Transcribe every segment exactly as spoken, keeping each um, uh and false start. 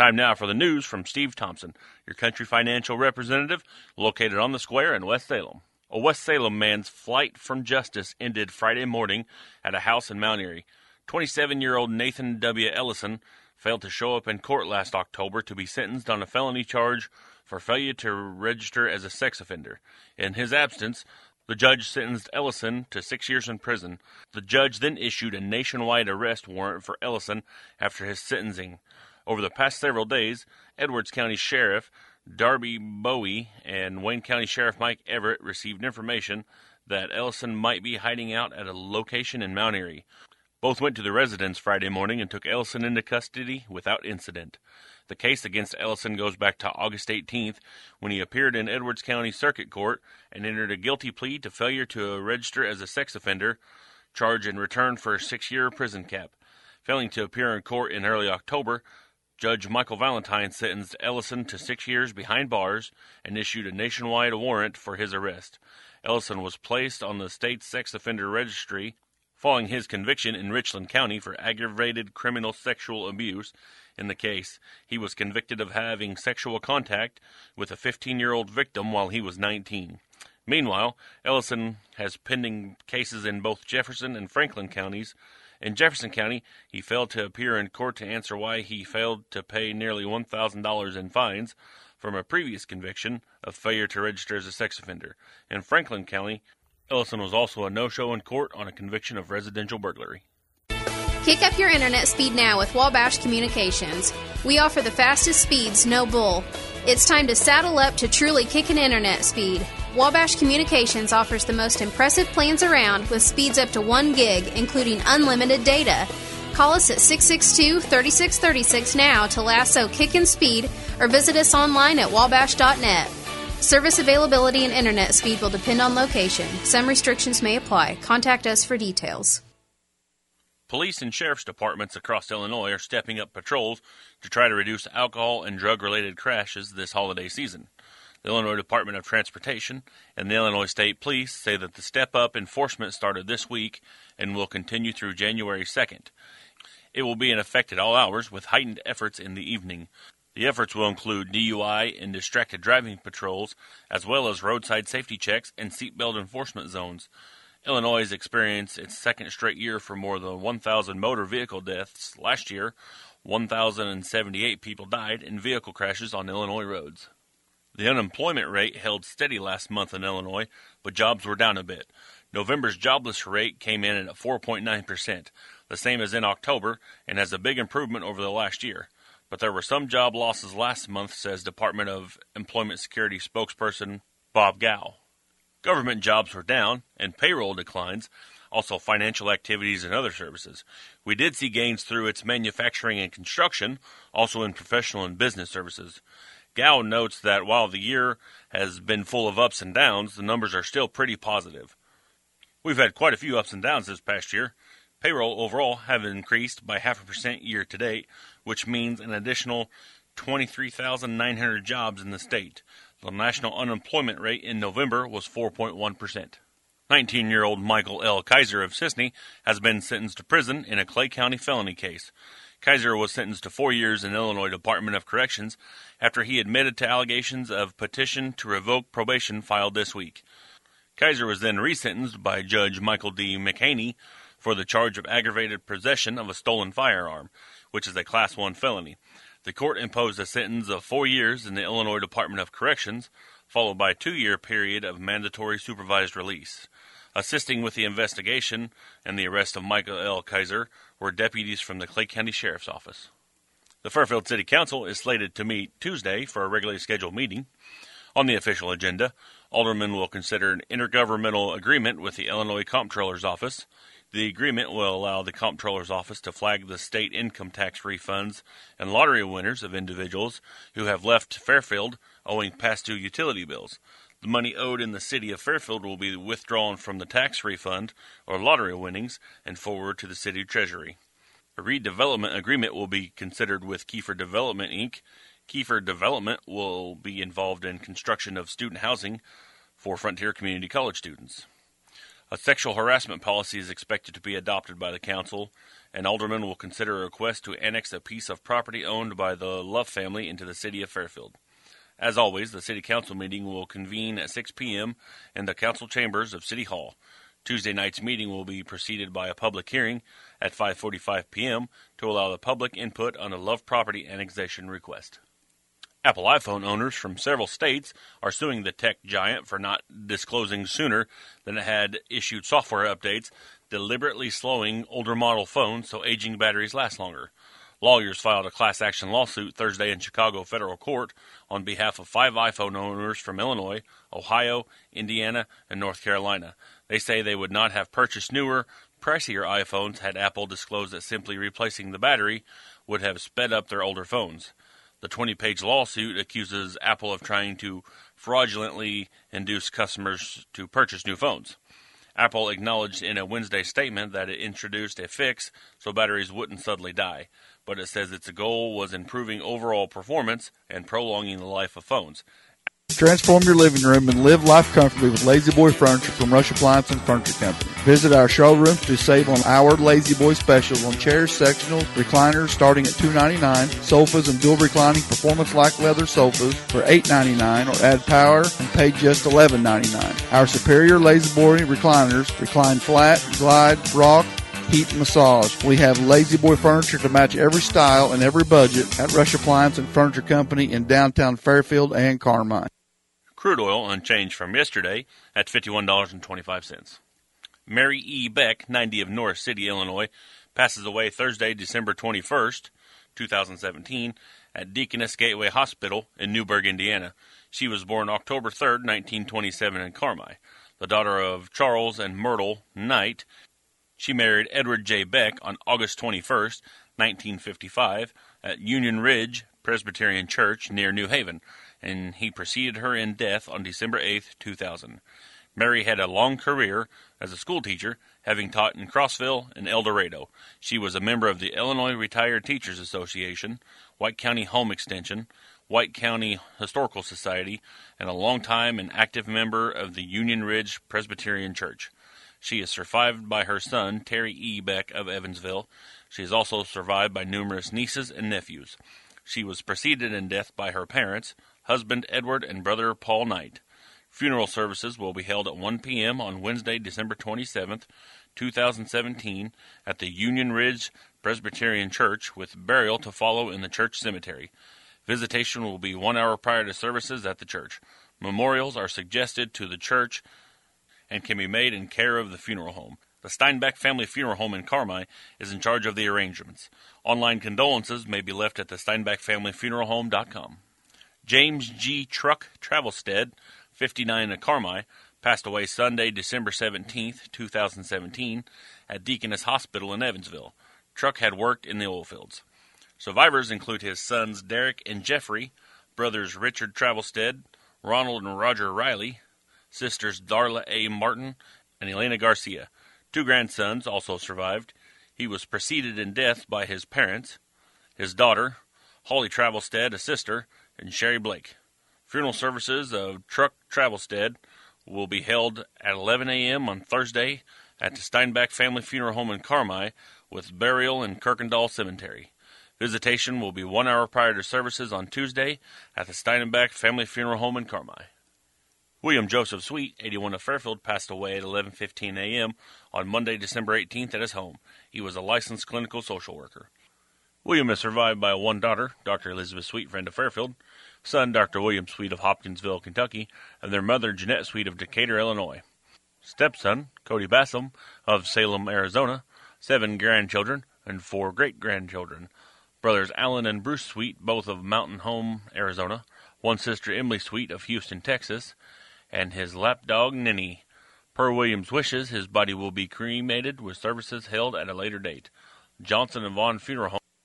Time now for the news from Steve Thompson, your country financial representative, located on the square in West Salem. A West Salem man's flight from justice ended Friday morning at a house in Mount Airy. twenty-seven-year-old Nathan W. Ellison failed to show up in court last October to be sentenced on a felony charge for failure to register as a sex offender. In his absence, the judge sentenced Ellison to six years in prison. The judge then issued a nationwide arrest warrant for Ellison after his sentencing. Over the past several days, Edwards County Sheriff Darby Bowie and Wayne County Sheriff Mike Everett received information that Ellison might be hiding out at a location in Mount Airy. Both went to the residence Friday morning and took Ellison into custody without incident. The case against Ellison goes back to August eighteenth, when he appeared in Edwards County Circuit Court and entered a guilty plea to failure to register as a sex offender, charge in return for a six-year prison cap. Failing to appear in court in early October, Judge Michael Valentine sentenced Ellison to six years behind bars and issued a nationwide warrant for his arrest. Ellison was placed on the state's sex offender registry following his conviction in Richland County for aggravated criminal sexual abuse. In the case, he was convicted of having sexual contact with a fifteen-year-old victim while he was nineteen. Meanwhile, Ellison has pending cases in both Jefferson and Franklin counties. In Jefferson County, he failed to appear in court to answer why he failed to pay nearly one thousand dollars in fines from a previous conviction of failure to register as a sex offender. In Franklin County, Ellison was also a no-show in court on a conviction of residential burglary. Kick up your internet speed now with Wabash Communications. We offer the fastest speeds, no bull. It's time to saddle up to truly kicking internet speed. Wabash Communications offers the most impressive plans around with speeds up to one gig, including unlimited data. Call us at six six two, three six three six now to lasso kickin' speed or visit us online at wabash dot net. Service availability and internet speed will depend on location. Some restrictions may apply. Contact us for details. Police and sheriff's departments across Illinois are stepping up patrols to try to reduce alcohol and drug-related crashes this holiday season. The Illinois Department of Transportation and the Illinois State Police say that the step-up enforcement started this week and will continue through January second. It will be in effect at all hours with heightened efforts in the evening. The efforts will include D U I and distracted driving patrols, as well as roadside safety checks and seatbelt enforcement zones. Illinois has experienced its second straight year for more than one thousand motor vehicle deaths. Last year, one thousand seventy-eight people died in vehicle crashes on Illinois roads. The unemployment rate held steady last month in Illinois, but jobs were down a bit. November's jobless rate came in at four point nine percent, the same as in October, and has a big improvement over the last year. But there were some job losses last month, says Department of Employment Security spokesperson Bob Gow. Government jobs were down, and payroll declines, also financial activities and other services. We did see gains through its manufacturing and construction, also in professional and business services. Gow notes that while the year has been full of ups and downs, the numbers are still pretty positive. We've had quite a few ups and downs this past year. Payroll overall have increased by half a percent year to date, which means an additional twenty-three thousand nine hundred jobs in the state. The national unemployment rate in November was four point one percent. nineteen-year-old Michael L. Kaiser of Sisney has been sentenced to prison in a Clay County felony case. Kaiser was sentenced to four years in Illinois Department of Corrections after he admitted to allegations of petition to revoke probation filed this week. Kaiser was then resentenced by Judge Michael D. McHaney for the charge of aggravated possession of a stolen firearm, which is a Class one felony. The court imposed a sentence of four years in the Illinois Department of Corrections, followed by a two-year period of mandatory supervised release. Assisting with the investigation and the arrest of Michael L. Kaiser were deputies from the Clay County Sheriff's Office. The Fairfield City Council is slated to meet Tuesday for a regularly scheduled meeting. On the official agenda, aldermen will consider an intergovernmental agreement with the Illinois Comptroller's Office. The agreement will allow the Comptroller's Office to flag the state income tax refunds and lottery winners of individuals who have left Fairfield owing past due utility bills. The money owed in the city of Fairfield will be withdrawn from the tax refund or lottery winnings and forwarded to the city treasury. A redevelopment agreement will be considered with Kiefer Development, Incorporated. Kiefer Development will be involved in construction of student housing for Frontier Community College students. A sexual harassment policy is expected to be adopted by the council, and aldermen will consider a request to annex a piece of property owned by the Love family into the city of Fairfield. As always, the city council meeting will convene at six p.m. in the council chambers of City Hall. Tuesday night's meeting will be preceded by a public hearing at five forty-five p.m. to allow the public input on a Love property annexation request. Apple iPhone owners from several states are suing the tech giant for not disclosing sooner than it had issued software updates, deliberately slowing older model phones so aging batteries last longer. Lawyers filed a class action lawsuit Thursday in Chicago federal court on behalf of five iPhone owners from Illinois, Ohio, Indiana, and North Carolina. They say they would not have purchased newer, pricier iPhones had Apple disclosed that simply replacing the battery would have sped up their older phones. The twenty-page lawsuit accuses Apple of trying to fraudulently induce customers to purchase new phones. Apple acknowledged in a Wednesday statement that it introduced a fix so batteries wouldn't suddenly die, but it says its goal was improving overall performance and prolonging the life of phones. Transform your living room and live life comfortably with Lazy Boy Furniture from Rush Appliance and Furniture Company. Visit our showrooms to save on our Lazy Boy specials on chairs, sectionals, recliners starting at two dollars and ninety-nine cents, sofas and dual reclining performance-like leather sofas for eight dollars and ninety-nine cents, or add power and pay just eleven dollars and ninety-nine cents. Our superior Lazy Boy recliners recline flat, glide, rock, heat, and massage. We have Lazy Boy furniture to match every style and every budget at Rush Appliance and Furniture Company in downtown Fairfield and Carmine. Crude oil unchanged from yesterday at fifty-one dollars and twenty-five cents. Mary E. Beck, ninety, of Norris City, Illinois, passes away Thursday, December twenty-first, twenty seventeen, at Deaconess Gateway Hospital in Newburgh, Indiana. She was born October third, nineteen twenty-seven, in Carmi. The daughter of Charles and Myrtle Knight, she married Edward J. Beck on August twenty-first, nineteen fifty-five, at Union Ridge Presbyterian Church near New Haven, and he preceded her in death on December eighth, two thousand. Mary had a long career as a schoolteacher, having taught in Crossville and El Dorado. She was a member of the Illinois Retired Teachers Association, White County Home Extension, White County Historical Society, and a longtime and active member of the Union Ridge Presbyterian Church. She is survived by her son, Terry E. Beck of Evansville. She is also survived by numerous nieces and nephews. She was preceded in death by her parents, husband Edward and brother Paul Knight. Funeral services will be held at one p.m. on Wednesday, December twenty-seventh, two thousand seventeen, at the Union Ridge Presbyterian Church, with burial to follow in the church cemetery. Visitation will be one hour prior to services at the church. Memorials are suggested to the church and can be made in care of the funeral home. The Steinbeck Family Funeral Home in Carmi is in charge of the arrangements. Online condolences may be left at the steinbeck family funeral home dot com. James G. Truck Travelstead, fifty-nine, at Carmi, passed away Sunday, December seventeenth, two thousand seventeen, at Deaconess Hospital in Evansville. Truck had worked in the oil fields. Survivors include his sons Derek and Jeffrey, brothers Richard Travelstead, Ronald and Roger Riley, sisters Darla A. Martin, and Elena Garcia. Two grandsons also survived. He was preceded in death by his parents, his daughter, Holly Travelstead, a sister, and Sherry Blake. Funeral services of Truck Travelstead will be held at eleven a.m. on Thursday at the Steinbeck Family Funeral Home in Carmi, with burial in Kirkendall Cemetery. Visitation will be one hour prior to services on Tuesday at the Steinbeck Family Funeral Home in Carmi. William Joseph Sweet, eighty-one, of Fairfield, passed away at eleven fifteen a.m. on Monday, December eighteenth, at his home. He was a licensed clinical social worker. William is survived by one daughter, Doctor Elizabeth Sweet, friend of Fairfield, son Doctor William Sweet of Hopkinsville, Kentucky, and their mother Jeanette Sweet of Decatur, Illinois. Stepson, Cody Bassam of Salem, Arizona, seven grandchildren and four great-grandchildren. Brothers Alan and Bruce Sweet, both of Mountain Home, Arizona, one sister Emily Sweet of Houston, Texas, and his lapdog Ninny. Per William's wishes, his body will be cremated with services held at a later date. Johnson and Vaughn Funeral Home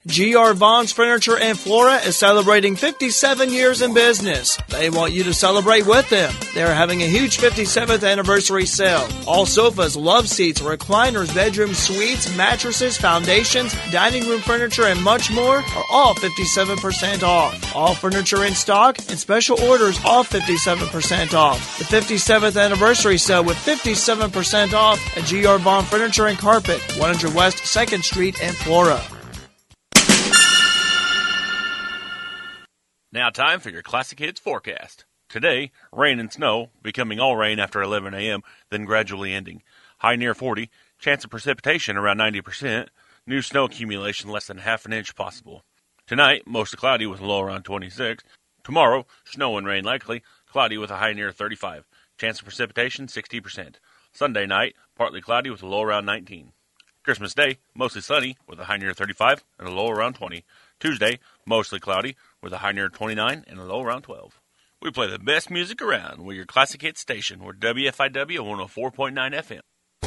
G R. Vaughn's Furniture and Flora is celebrating fifty-seven years in business. They want you to celebrate with them. They're having a huge fifty-seventh anniversary sale. All sofas, love seats, recliners, bedroom suites, mattresses, foundations, dining room furniture, and much more are all fifty-seven percent off. All furniture in stock and special orders all fifty-seven percent off. The fifty-seventh anniversary sale with fifty-seven percent off at G R. Vaughn Furniture and Carpet, one hundred West second Street in Flora. Now time for your Classic Hits forecast. Today, rain and snow, becoming all rain after eleven a.m., then gradually ending. High near forty, chance of precipitation around ninety percent, new snow accumulation less than half an inch possible. Tonight, mostly cloudy with a low around twenty-six. Tomorrow, snow and rain likely, cloudy with a high near thirty-five. Chance of precipitation sixty percent. Sunday night, partly cloudy with a low around nineteen. Christmas Day, mostly sunny with a high near thirty-five and a low around twenty. Tuesday, mostly cloudy with a high near twenty-nine and a low around twelve. We play the best music around with your Classic Hits station. We're W F I W one oh four point nine F M.